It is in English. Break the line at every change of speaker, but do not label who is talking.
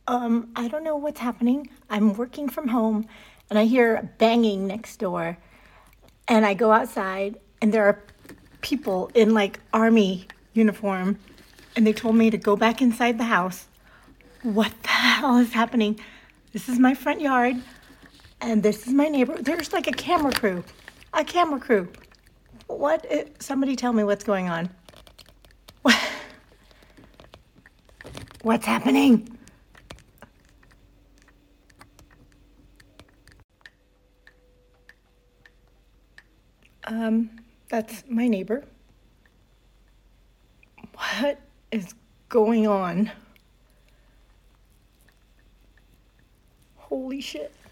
I don't know what's happening. I'm working from home and I hear banging next door. And I go outside and there are people in like army uniform. And they told me to go back inside the house. What the hell is happening? This is my front yard and this is my neighbor. There's like a camera crew. A camera crew. What? Somebody tell me what's going on. What's happening? That's my neighbor. What is going on? Holy shit.